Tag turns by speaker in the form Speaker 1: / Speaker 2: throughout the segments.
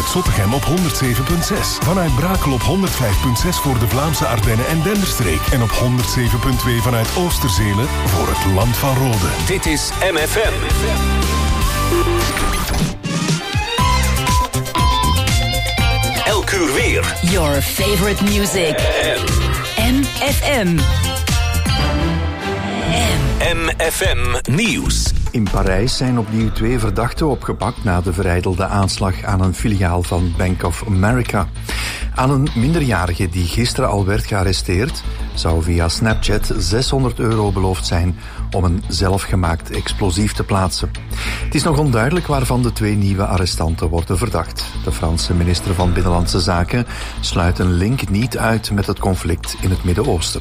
Speaker 1: Vanuit Zottegem op 107.6. Vanuit Brakel op 105.6 voor de Vlaamse Ardennen en Denderstreek. En op 107.2 vanuit Oosterzele voor het Land van Rode.
Speaker 2: Dit is MFM. Elk uur weer.
Speaker 3: Your favorite music. MFM.
Speaker 2: MFM Nieuws.
Speaker 4: In Parijs zijn opnieuw 2 verdachten opgepakt na de verijdelde aanslag aan een filiaal van Bank of America. Aan een minderjarige die gisteren al werd gearresteerd, zou via Snapchat €600 beloofd zijn om een zelfgemaakt explosief te plaatsen. Het is nog onduidelijk waarvan de 2 nieuwe arrestanten worden verdacht. De Franse minister van Binnenlandse Zaken sluit een link niet uit met het conflict in het Midden-Oosten.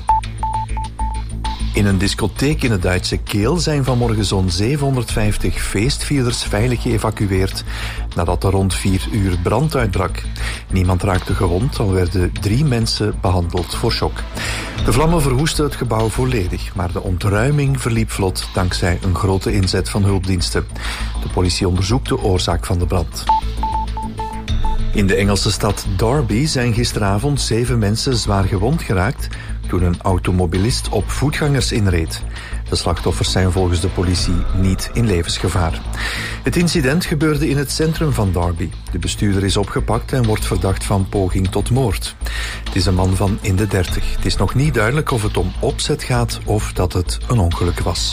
Speaker 4: In een discotheek in het Duitse Keel zijn vanmorgen zo'n 750 feestvierders veilig geëvacueerd nadat er rond 4 uur brand uitbrak. Niemand raakte gewond, al werden 3 mensen behandeld voor shock. De vlammen verwoestten het gebouw volledig, maar de ontruiming verliep vlot dankzij een grote inzet van hulpdiensten. De politie onderzoekt de oorzaak van de brand. In de Engelse stad Derby zijn gisteravond 7 mensen zwaar gewond geraakt toen een automobilist op voetgangers inreed. De slachtoffers zijn volgens de politie niet in levensgevaar. Het incident gebeurde in het centrum van Derby. De bestuurder is opgepakt en wordt verdacht van poging tot moord. Het is een man van in de 30. Het is nog niet duidelijk of het om opzet gaat of dat het een ongeluk was.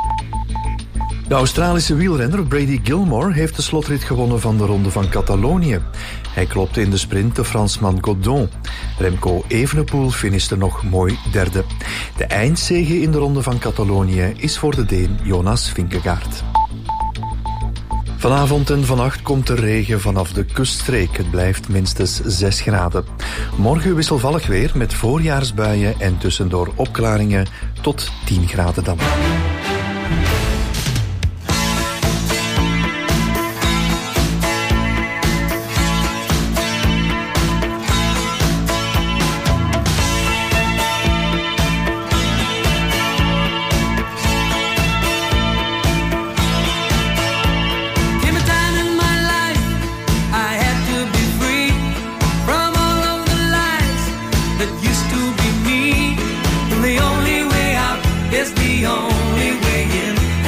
Speaker 4: De Australische wielrenner Brady Gilmore heeft de slotrit gewonnen van de Ronde van Catalonië. Hij klopte in de sprint de Fransman Godon. Remco Evenepoel finishte nog mooi derde. De eindzege in de Ronde van Catalonië is voor de Deen Jonas Vingegaard. Vanavond en vannacht komt er regen vanaf de kuststreek. Het blijft minstens 6 graden. Morgen wisselvallig weer met voorjaarsbuien en tussendoor opklaringen tot 10 graden dan.
Speaker 5: The only way out is the only way in.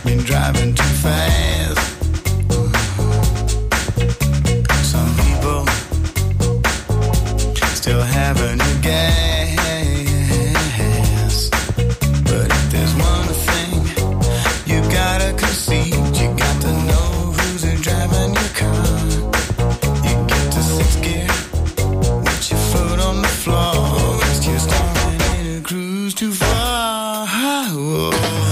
Speaker 5: been driving too fast. Some people still having a gas. But if there's one thing you gotta concede, you got to know who's driving your car. You get to sixth gear with your foot on the floor. Rest you're starting in a cruise too far. Whoa.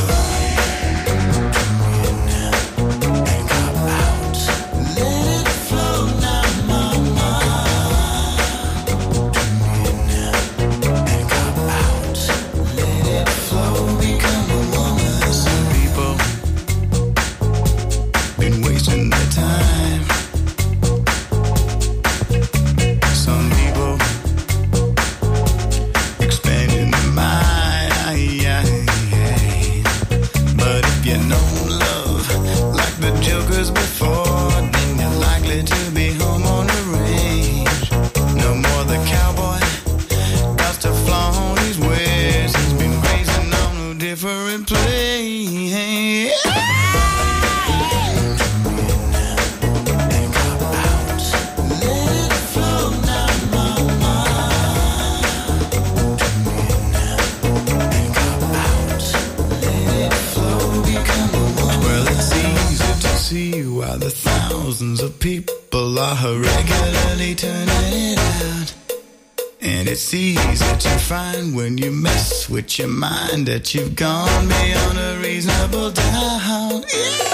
Speaker 5: Regularly turning it out, and it's easy to find when you mess with your mind that you've gone beyond a reasonable doubt.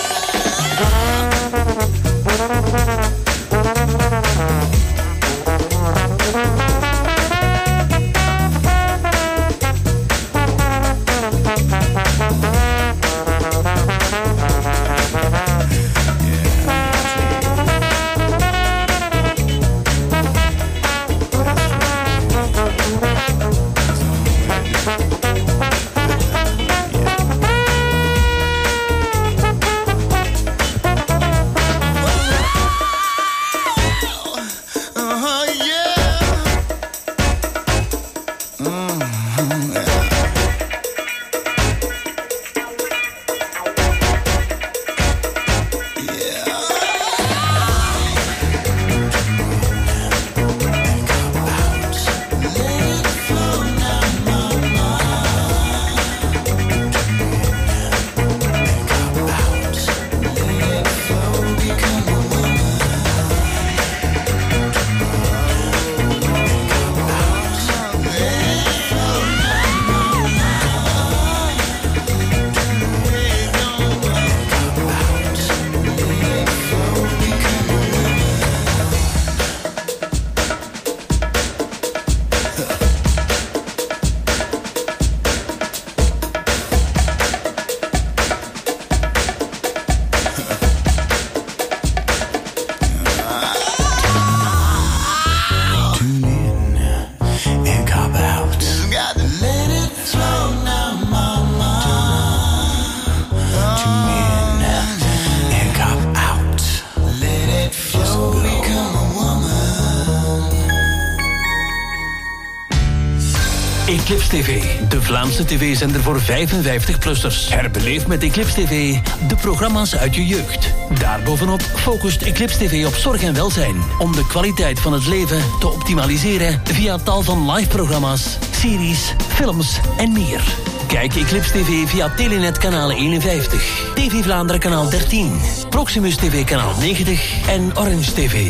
Speaker 6: Eclipse TV, de Vlaamse tv-zender voor 55-plussers. Herbeleef met Eclipse TV de programma's uit je jeugd. Daarbovenop focust Eclipse TV op zorg en welzijn, om de kwaliteit van het leven te optimaliseren via tal van live-programma's, series, films en meer. Kijk Eclipse TV via Telenet kanaal 51, TV Vlaanderen kanaal 13, Proximus TV kanaal 90 en Orange TV.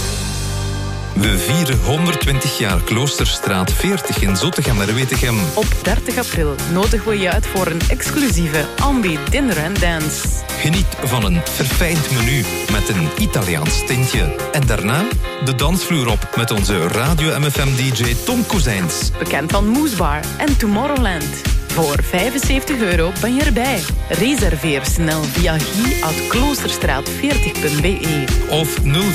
Speaker 7: We vieren 120 jaar Kloosterstraat 40 in Zottegem-Merwetegem.
Speaker 8: Op 30 april nodigen we je uit voor een exclusieve Ambi Dinner and Dance.
Speaker 7: Geniet van een verfijnd menu met een Italiaans tintje. En daarna de dansvloer op met onze Radio MFM-dj Tom Kozijns.
Speaker 8: Bekend van Moesbar en Tomorrowland. Voor €75 ben je erbij. Reserveer snel via guy@kloosterstraat40.be
Speaker 7: of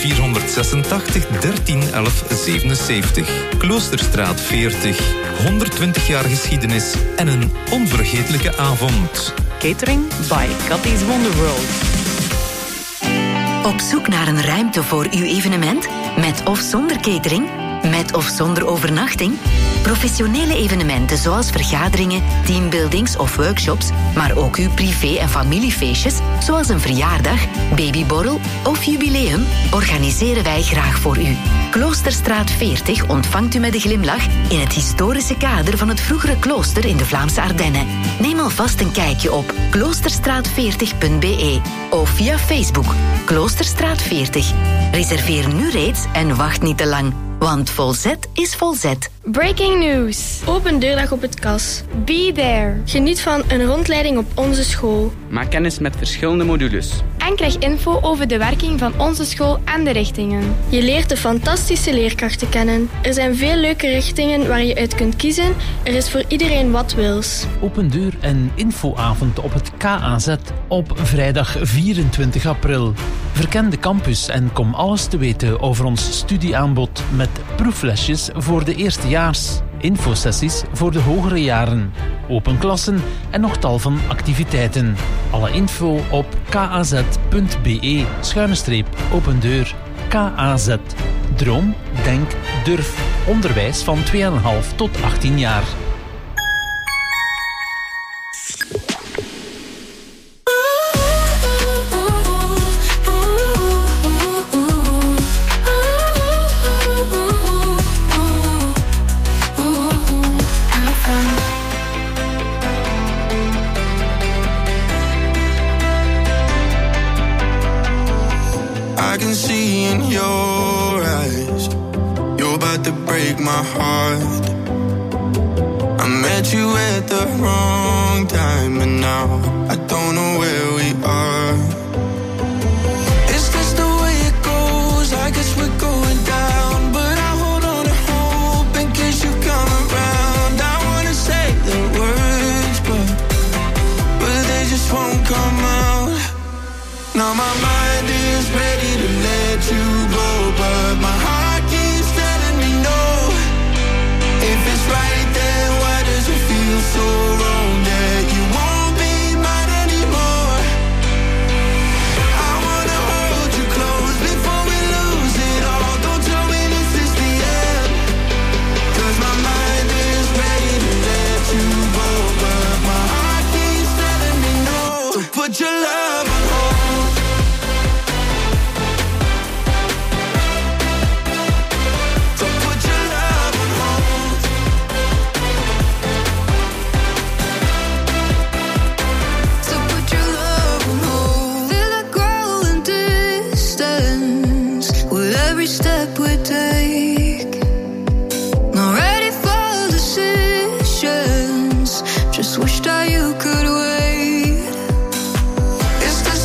Speaker 7: 0486 13 11 77. Kloosterstraat 40. 120 jaar geschiedenis en een onvergetelijke avond.
Speaker 8: Catering by Cathy's Wonderworld.
Speaker 3: Op zoek naar een ruimte voor uw evenement? Met of zonder catering? Met of zonder overnachting? Professionele evenementen zoals vergaderingen, teambuildings of workshops, maar ook uw privé- en familiefeestjes, zoals een verjaardag, babyborrel of jubileum, organiseren wij graag voor u. Kloosterstraat 40 ontvangt u met een glimlach in het historische kader van het vroegere klooster in de Vlaamse Ardennen. Neem alvast een kijkje op kloosterstraat40.be of via Facebook Kloosterstraat 40. Reserveer nu reeds en wacht niet te lang, want Volzet is Volzet.
Speaker 9: Breaking news. Open deurdag op het KAS. Be there. Geniet van een rondleiding op onze school.
Speaker 10: Maak kennis met verschillende modules.
Speaker 9: En krijg info over de werking van onze school en de richtingen. Je leert de fantastische leerkrachten kennen. Er zijn veel leuke richtingen waar je uit kunt kiezen. Er is voor iedereen wat wils.
Speaker 11: Open deur en infoavond op het KAZ op vrijdag 24 april. Verken de campus en kom alles te weten over ons studieaanbod met proeflesjes voor de eerstejaars, infosessies voor de hogere jaren, open klassen en nog tal van activiteiten. Alle info op kaz.be/opendeur. KAZ. Droom, denk, durf. Onderwijs van 2,5 tot 18 jaar.
Speaker 5: I can see in your eyes, you're about to break my heart. I met you at the wrong time, and now I don't know where we are. Is this the way it goes? I guess we're going down, but I hold on to hope in case you come around. I wanna say the words, but they just won't come out. Now my mind is ready to let you go, but my heart keeps telling me no. If it's right, then why does it feel so wrong that you won't be mine anymore? I wanna hold you close before we lose it all. Don't tell me this is the end, 'cause my mind is ready to let you go, but my heart keeps telling me no. So put your love on hold.
Speaker 12: Step we take, not ready for decisions. Just wish that you could wait. Is this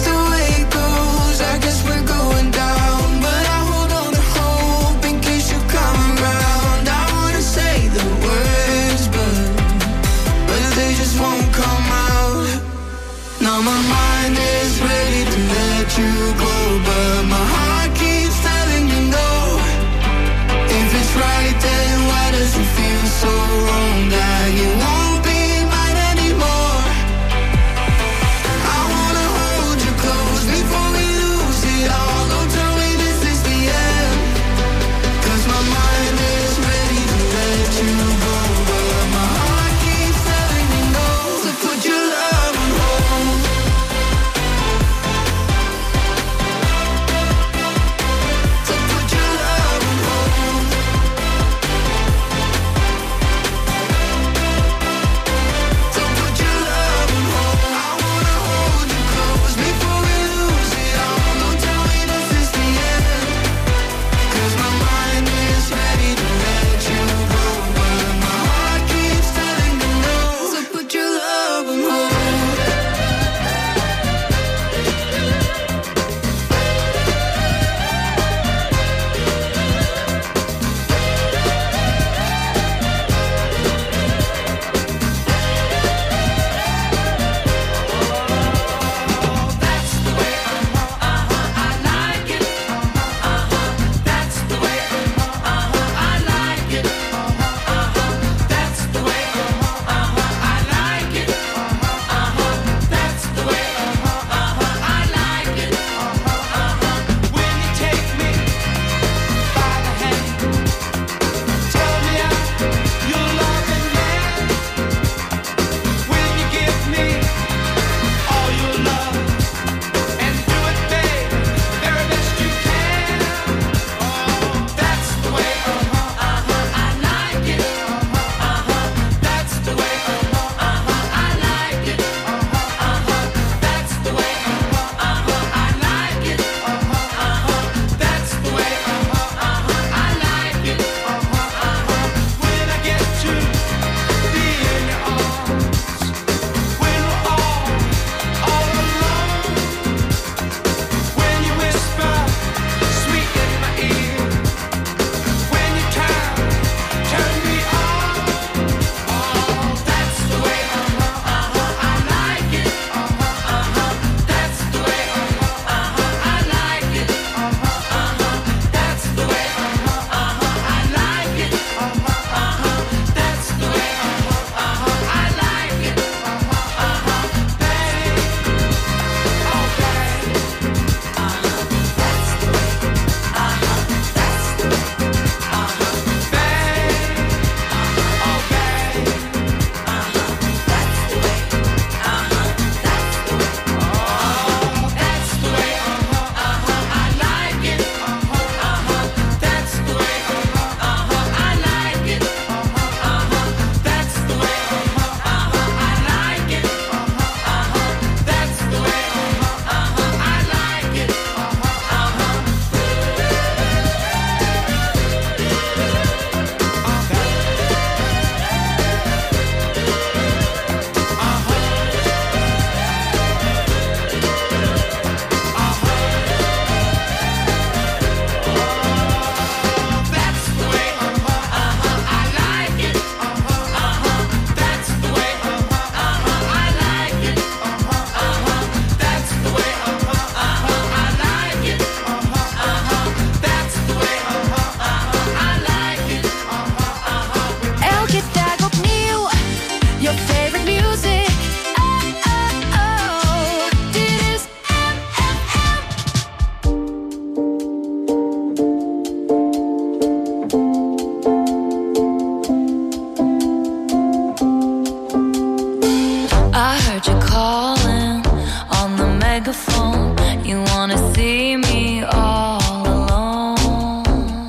Speaker 12: you calling on the megaphone. You wanna see me all alone.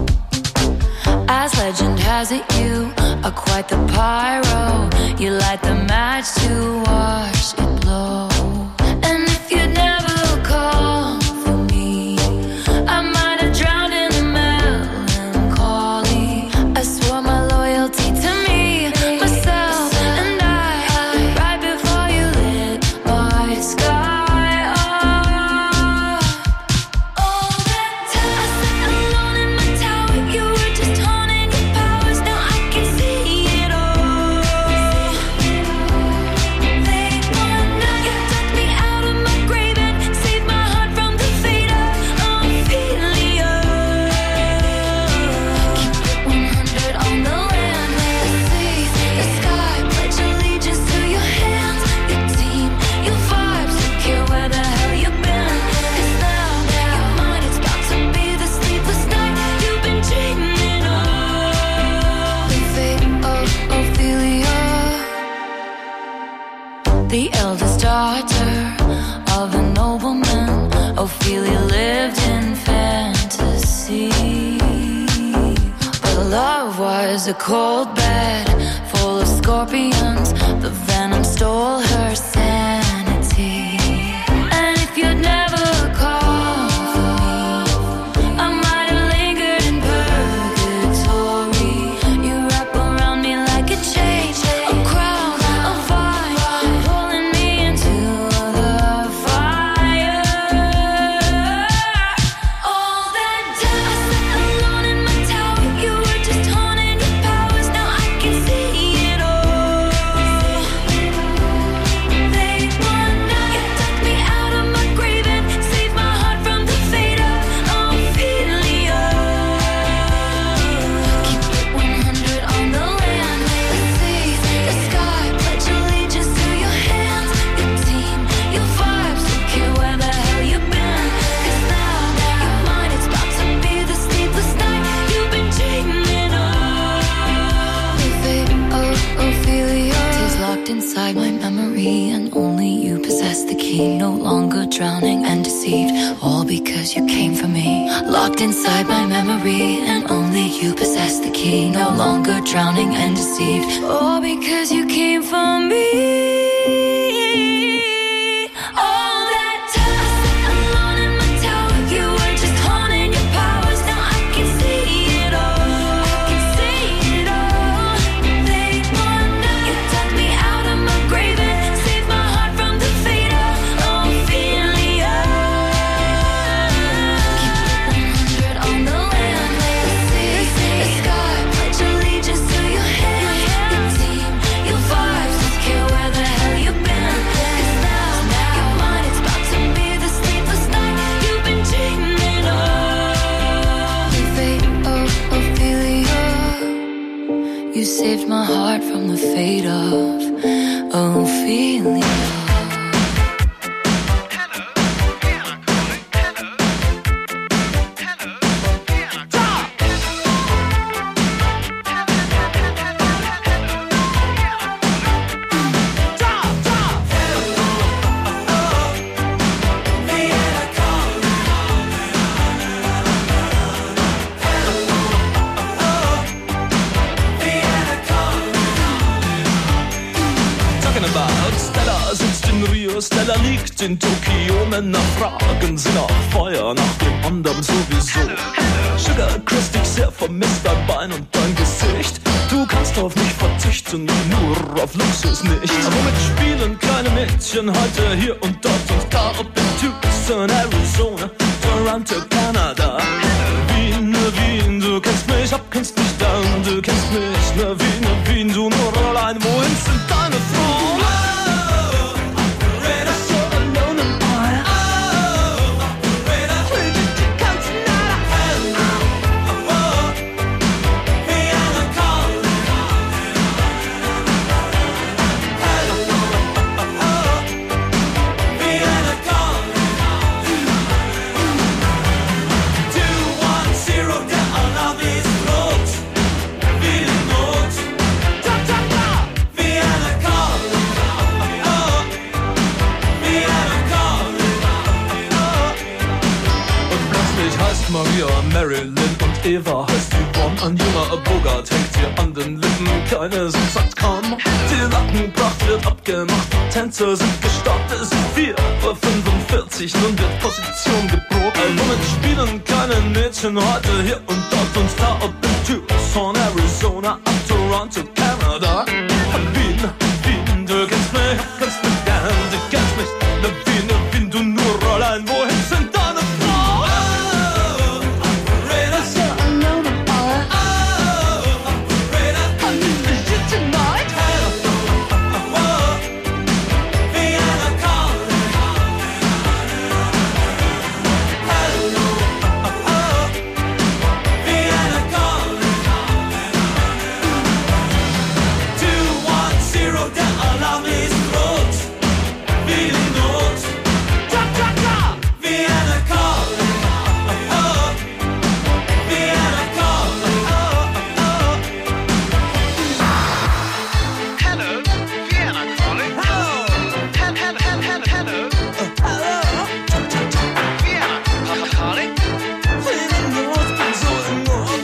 Speaker 12: As legend has it, you are quite the pyro. You light the match to watch it blow. And if you'd never call for me, I might have drowned in the melancholy. I swore my loyalty to me, myself, and I, right before you lit my sky up. All that time I sat alone in my tower, you were just honing your powers. Now I can see it all. They wanna, you dug me out of my grave and saved my heart from the fate of Ophelia. Keep it 100 on the land, the sea, the sky. Pledge allegiance to your hands, your team, your vibes. Don't care where the hell you've been. 'Cause now your mind is about to be the sleepless night you've been dreaming of. The fate of Ophelia, the eldest daughter of a nobleman. Ophelia lived in fantasy, but love was a cold bed full of scorpions. The venom stole her sanity. And if you'd never called for me, I might have lingered in purgatory. You wrap around me like a chain, a crown, a vine, pulling me into the fire. All that time I sat alone in my tower, you were just honing your powers. Now I can see it all. They wanna, you dug me out of my grave and saved my heart from the fate of Ophelia. Keep it 100 on the land, the sea, the sky. Pledge allegiance to your hands, your team, your vibes. Don't care where the hell you've been. 'Cause now your mind is about to be the sleepless night you've been dreaming of. The fate of Ophelia is locked inside my memory, and only you possess the key. No longer drowning and deceived, all because you came for me. Locked inside my memory, and only you possess the key. No longer drowning and deceived, all because you came for me. All that time I sat alone in my tower, you were just honing your powers. Now I can see it all. I can see it all. They wanna, you dug me out of my grave and saved my heart from the fate of Ophelia. Keep it 100 on the land, the sea, the sky. Pledge allegiance to your hands, your team, your vibes. Don't care where the hell you've been. 'Cause now your mind is about to be the sleepless night you've been dreaming of. The fate of Ophelia, you saved my heart from the fate of Ophelia.
Speaker 13: Talking about Stella sitzt in Rio, Stella liegt in Tokio. Männer fragen sie nach Feuer, nach dem anderen sowieso. Sugar küsst dich sehr, vermisst dein Bein und dein Gesicht. Du kannst auf mich verzichten, nur auf Luxus nicht. Womit spielen kleine Mädchen heute hier und dort und da? Ob in Tucson, Arizona, Toronto, Kanada. Wien, Wien, du kennst mich ab, kennst mich down. Du kennst mich, Wien, du nur allein. Wohin sind deine Frauen? Marilyn und Eva heißt Yvonne. Ein junger Bogart hängt ihr an den Lippen. Keine sind sagt kaum. Die Lackenpracht wird abgemacht. Die Tänzer sind gestartet. Es ist 4:45 Uhr. Nun wird Position geprobt. Womit spielen keine Mädchen heute hier und dort und da. Ob in Tucson, Arizona, ab Toronto, Canada. Wien, Wien, du kennst mich, kannst mich gern, du kennst mich. Ne Wien, du nur Rollein, wohin sind deine Frau? Operator, sir, I know them all. Operator, I need the shit tonight. Vienna calling. Hello, Vienna calling. 210, der Alarm ist rot. Wie Not. Da, da, da. Vienna calling. Vienna calling.
Speaker 5: Hello, Vienna calling. Hello. Hello. Vienna calling.
Speaker 13: Bin so in Not.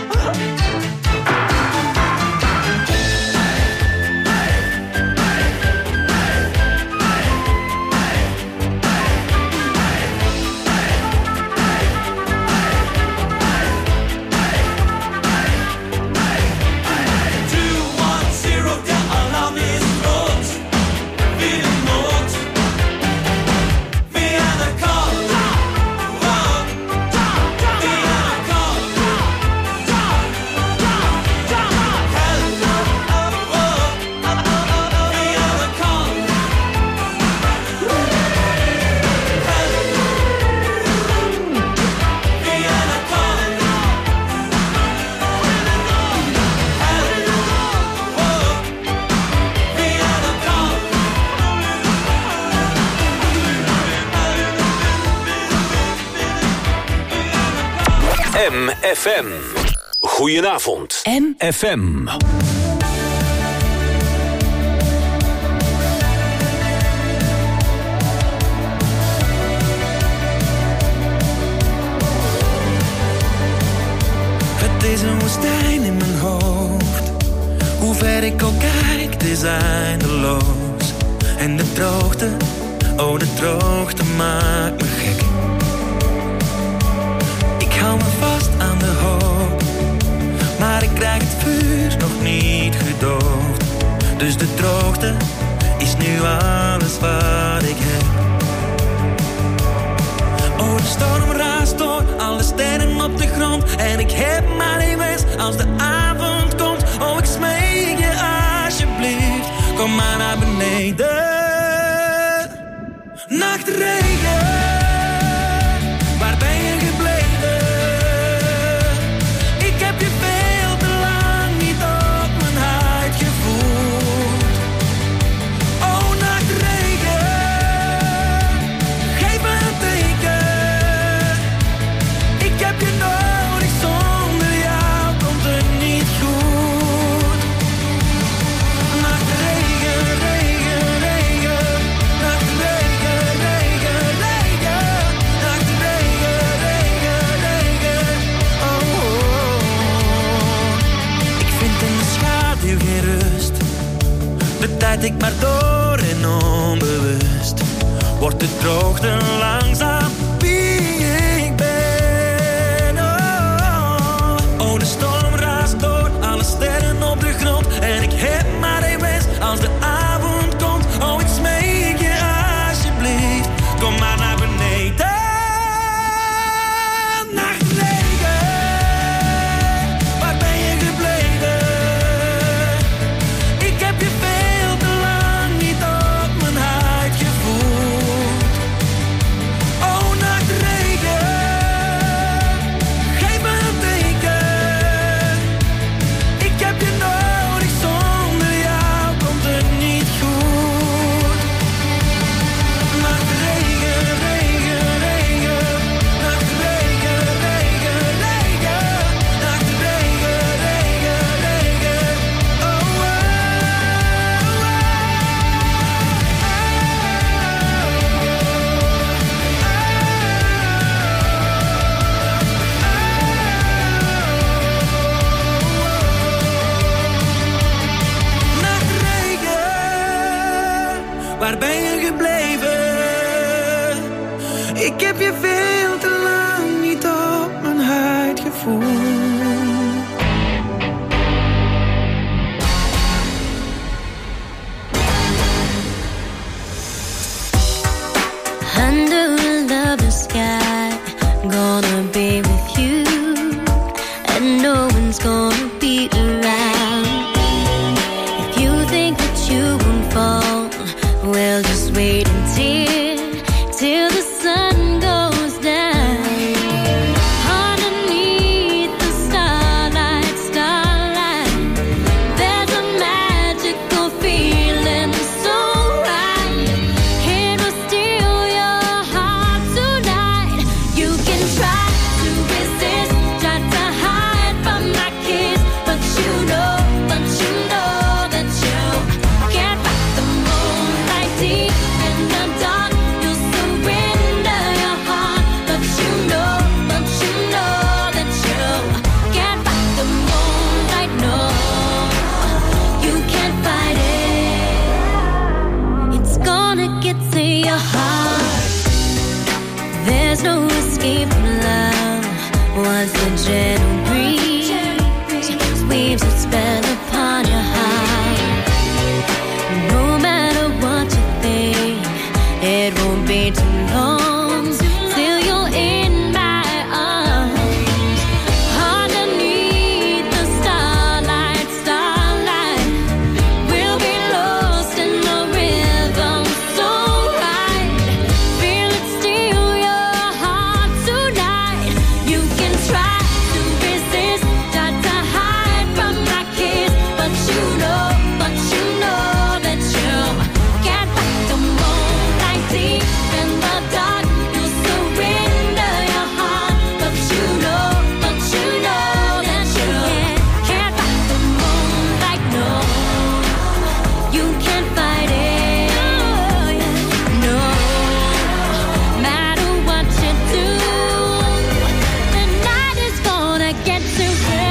Speaker 13: Der Alarm ist rot. Wie Not. Vienna calling. Vienna calling. Hello. Vienna calling. Vienna calling.
Speaker 2: MFM. Goedenavond. MFM.
Speaker 5: Het is een woestijn in mijn hoofd. Hoe ver ik ook kijk, het is eindeloos. En de droogte, oh de droogte maakt me gek. Ik hou me vast aan de hoop, maar ik krijg het vuur nog niet gedoofd. Dus de droogte is nu alles wat ik heb. Oh, de storm raast door, alle sterren op de grond. En ik heb maar één wens als de avond komt. Oh, ik smeek je alsjeblieft, kom maar naar beneden. Nachtregen, waar ben je gebleven? Ik heb je veel te lang niet op mijn huid gevoeld. Oh, nachtregen, geef me een teken. Ik heb je nodig, zonder jou komt het niet goed. Nachtregen, regen, regen. Nachtregen, regen, regen. Nachtregen, regen, regen. Oh, oh. Ik vind in de schaduw geen rust. De tijd ik maar door en onbewust. Wordt de droogte langzaam wie ik ben. Oh, oh, de storm raast door, alle sterren op de grond. En ik heb maar één wens als de avond komt. Oh, ik smeek je alsjeblieft, kom maar naar beneden. Nachtregen, waar ben je gebleven? Ik heb je veel te lang gebleven. Ik heb je veel te lang niet op mijn huid gevoeld.
Speaker 12: Under a lover's sky, gonna be with you, and no one's gonna be around. If you think that you won't fall, well, just wait till the sun goes down. Underneath the starlight, there's a magical feeling so right. It will steal your heart tonight. You can try to resist, try to hide from my kiss, but you know that you can't fight the moonlight deep in the dark. You'll surrender your heart, but you know that you can't fight the moonlight. No, you can't fight it. It's gonna get to your heart. There's no escape from love. Once the gentle breeze weaves its spell upon your heart. No matter what you think, it won't be too long till you're in my arms. Underneath the starlight, we'll be lost in the rhythm so right. Feel it steal your heart tonight. You can try to resist, try to hide from my kiss, but you know that you can't fight the moonlight deep in the dark. You surrender your heart, but you know that you can't fight the moonlight. No, you can't fight it. No, matter what you do, the night is gonna get to you.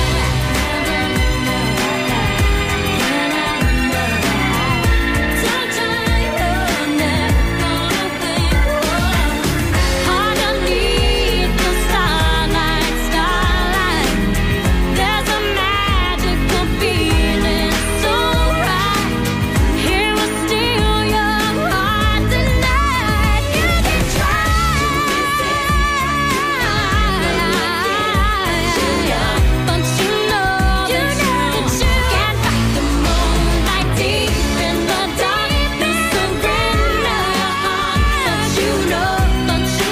Speaker 12: Underneath the starlight, there's a magical feeling so right. It will steal your heart tonight. You can try, but you know that you can't fight the moonlight deep in the dark. You surrender your heart, but you know that you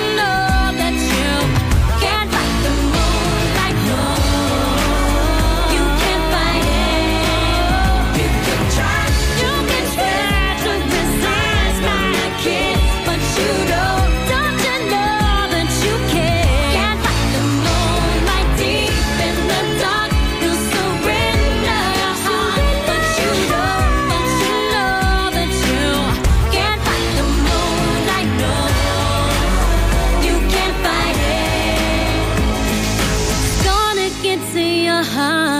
Speaker 12: can't fight the moonlight. No, you can't fight it. You can try to resist my kiss, but you know, don't you know that you can't fight the moonlight deep in the dark. You surrender your heart, but you know that you can't fight the moonlight. No, you can't fight it. It's gonna get to your heart.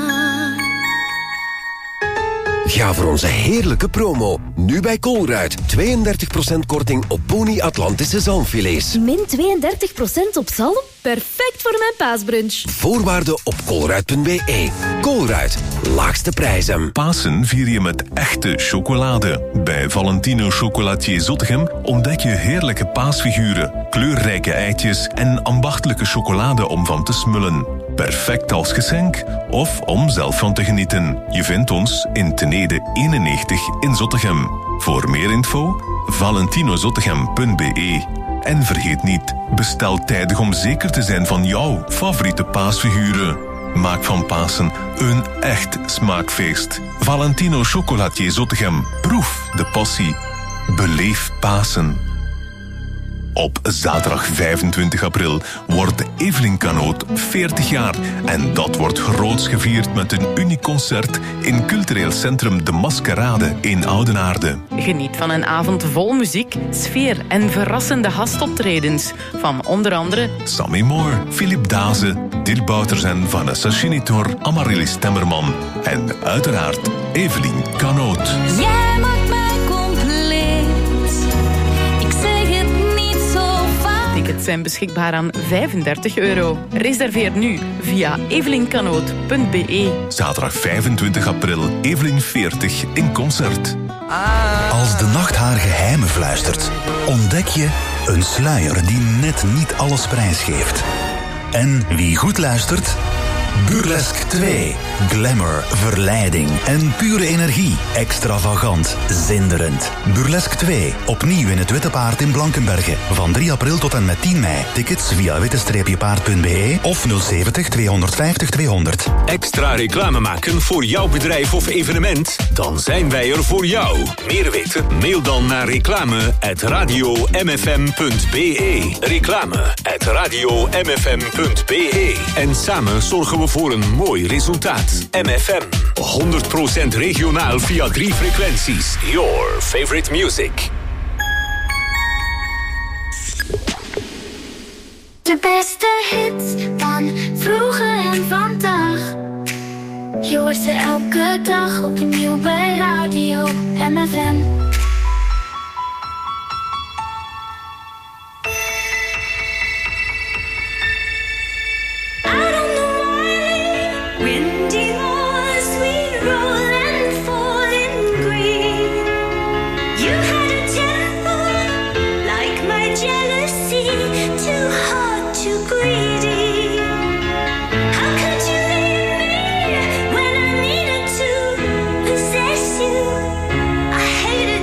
Speaker 14: Ga voor onze heerlijke promo. Nu bij Colruyt. 32% korting op Pony Atlantische zalmfilets.
Speaker 15: Min 32% op zalm? Perfect voor mijn paasbrunch.
Speaker 14: Voorwaarden op colruyt.be. Colruyt. Laagste prijzen.
Speaker 1: Pasen vier je met echte chocolade. Bij Valentino Chocolatier Zottegem ontdek je heerlijke paasfiguren, kleurrijke eitjes en ambachtelijke chocolade om van te smullen. Perfect als geschenk of om zelf van te genieten. Je vindt ons in Tenede 91 in Zottegem. Voor meer info, valentinozottegem.be. En vergeet niet, bestel tijdig om zeker te zijn van jouw favoriete paasfiguren. Maak van Pasen een echt smaakfeest. Valentino Chocolatier Zottegem. Proef de passie. Beleef Pasen. Op zaterdag 25 april wordt Evelien Canoot 40 jaar. En dat wordt groots gevierd met een uniek concert in cultureel centrum De Maskerade in Oudenaarde.
Speaker 8: Geniet van een avond vol muziek, sfeer en verrassende gastoptredens. Van onder andere
Speaker 1: Sammy Moore, Philip Daze, Dirk Bouters en Vanessa Chinitor, Amaryllis Temmerman. En uiteraard Evelien Canoot.
Speaker 12: Jij maakt mij compleet.
Speaker 8: zijn beschikbaar aan €35. Reserveer nu via evelynkanoot.be.
Speaker 1: Zaterdag 25 april, Evelyn 40 in concert.
Speaker 16: Als de nacht haar geheimen fluistert, ontdek je een sluier die net niet alles prijsgeeft. En wie goed luistert... Burlesque 2. Glamour, verleiding en pure energie. Extravagant, zinderend. Burlesque 2. Opnieuw in het Witte Paard in Blankenberge. Van 3 april tot en met 10 mei. Tickets via witte-paard.be of 070 250 200.
Speaker 2: Extra reclame maken voor jouw bedrijf of evenement? Dan zijn wij er voor jou. Meer weten? Mail dan naar reclame@radiomfm.be. Reclame@radiomfm.be. En samen zorgen we voor een mooi resultaat. MFM. 100% regionaal via 3 frequenties. Your favorite music.
Speaker 12: De beste hits van vroeger en vandaag. Je hoort ze elke dag opnieuw bij Radio MFM. I hated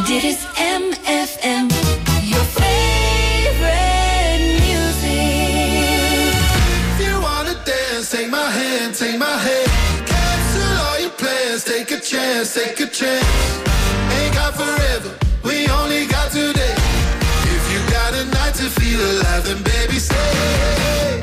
Speaker 12: Dit is MFM, your favorite music.
Speaker 5: If you wanna dance, take my hand, take my hand. Cancel all your plans, take a chance, take a chance. Ain't got forever, we only got today. If you got a night to feel alive, then baby stay.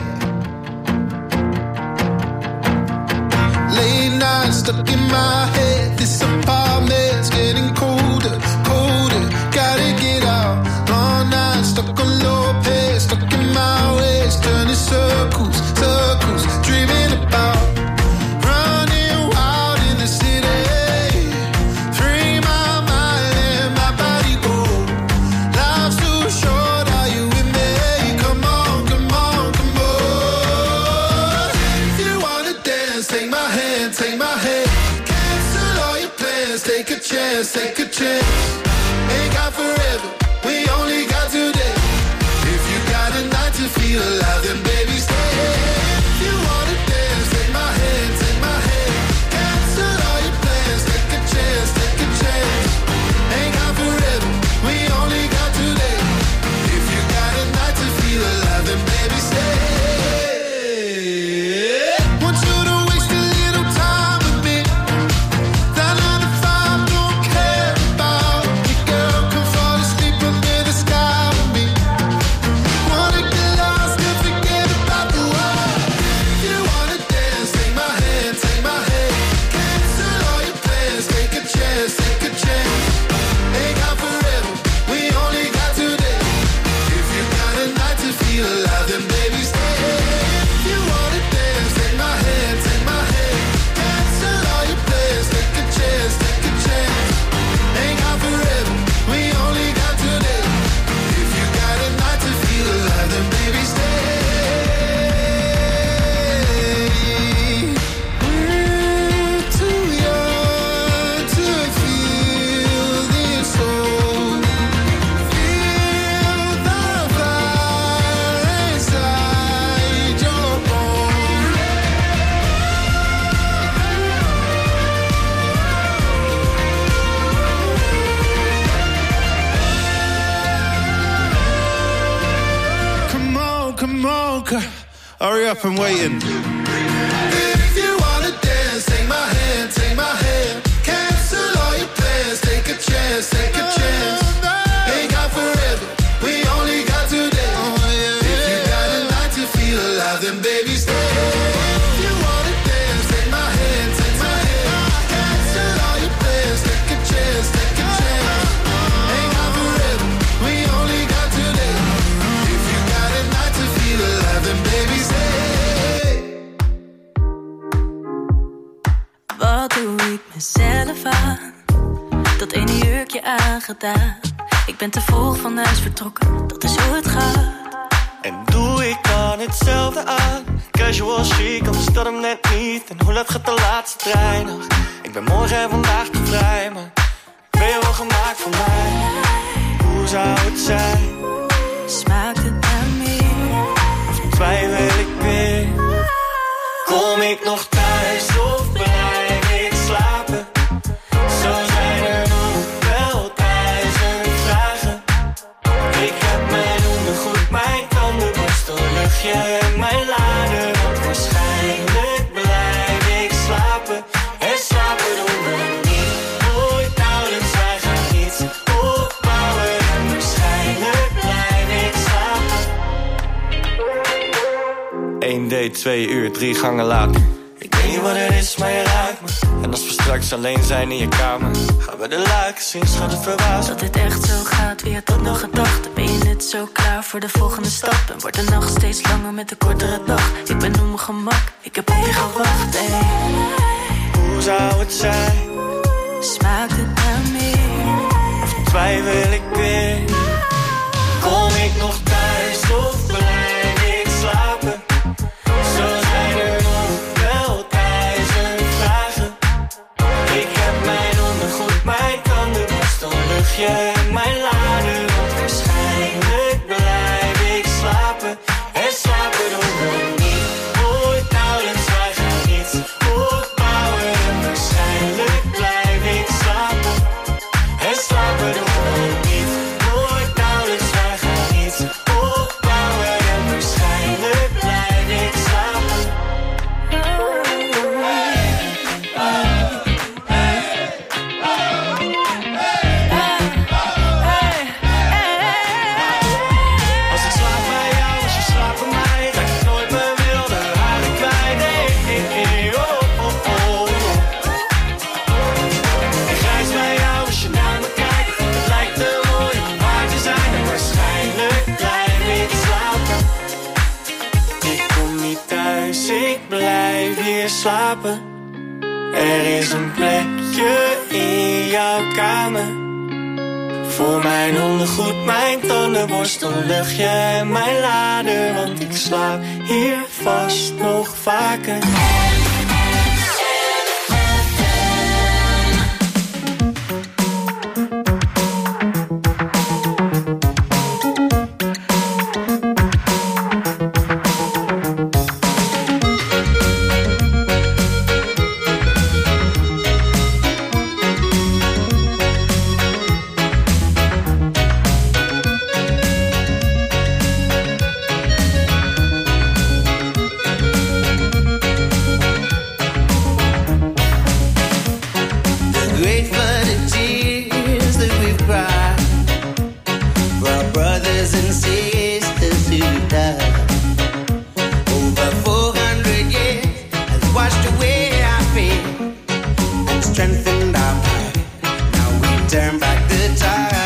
Speaker 5: Late nights stuck in my head. This apartment's getting colder, colder. Gotta get out. Long nights stuck on low pace, stuck in my ways, turning circles, circles, dreaming about running wild in the city. Free my mind and my body go. Life's too short, are you with me? Come on, come on, come on. If you wanna dance, take my hand, take my hand. Cancel all your plans, take a chance, take a chance. Ain't got forever, we only got today. If you got a night to feel alive, then baby stay. If you wanna dance, take my hand, take my hand. Cancel all your plans, take a chance, take a chance. Ain't got forever, we only got today. If you got a night to feel alive, then baby stay. Want you to waste a little time with me. That 9 to 5 don't care about you, girl. Come fall asleep under the sky with me. Wanna get lost and forget about the world. If you wanna dance, take my hand, take my hand. Cancel all your plans, take a chance, take a chance. Ain't got forever, we only got today. If you got a night to feel alive, then baby stay. If you wanna dance, take my hand, take my hand. Cancel all your plans, take a chance, take a chance. Ain't got forever, we only got today. If you got a night to feel alive, then baby stay. We're too young to feel this old. Feel the fire inside your bones. Come on, hurry up, I'm waiting. If you wanna dance, take my hand, take my hand. Cancel all your plans, take a chance, take a chance. Ain't got forever, we only got today. If you got a night to feel alive, then baby stay. If you wanna dance, take my hand, take my hand. Cancel all your plans, take a chance, take a chance. Ain't got forever, we only got today. If you got a night to feel alive, then baby stay.
Speaker 17: Wat doe ik mezelf aan? Dat ene jurkje aangedaan. Ik ben te vroeg van huis vertrokken, dat is hoe het gaat.
Speaker 18: En doe ik dan hetzelfde aan? Casual chic, anders dat hem net niet. En hoe laat gaat de laatste trein nog? Ik ben morgen en vandaag te vrij, maar ben je wel gemaakt voor mij? Hoe zou het zijn?
Speaker 17: Smaakt het naar meer?
Speaker 18: Of twijfel ik weer? Kom ik nog thuis of blijf ik slapen? Zo zijn er nog wel 1000 vragen. Ik heb mijn ondergoed, mijn tandenborstel, luchtje en mijn lader. Want waarschijnlijk blijf ik slapen. En slapen doen we niet. Ooit houden, wij gaan niets opbouwen. En waarschijnlijk blijf ik slapen. 1 date, 2 uur, 3 gangen later. Ik weet niet wat het is, maar je raakt me. En als we straks alleen zijn in je kamer, gaan we de luiken zien, schat het verbaasd.
Speaker 17: Dat dit echt zo gaat, wie had dat nog gedacht? Ben je net zo klaar voor de volgende stap? En wordt de nacht steeds langer met de kortere dag? Ik ben op mijn gemak, ik heb op je gewacht, ey.
Speaker 18: Hoe zou het zijn?
Speaker 17: Smaakt het naar meer?
Speaker 18: Of twijfel ik weer? Kom ik nog thuis of blijf ik slapen? Zo zijn er nog wel 1000 vragen. Ik heb mijn ondergoed, mijn tandenborstel, luchtje en mijn lader. Want waarschijnlijk blijf ik slapen. En slapen doen we niet. Ooit nauwelijks, wij gaan niets opbouwen. En waarschijnlijk blijf ik slapen. En slapen doen we slapen. Er is een plekje in jouw kamer. Voor mijn ondergoed, mijn tandenborstel, luchtje en mijn lader. Want ik slaap hier vast nog vaker.
Speaker 5: Turn back the tide.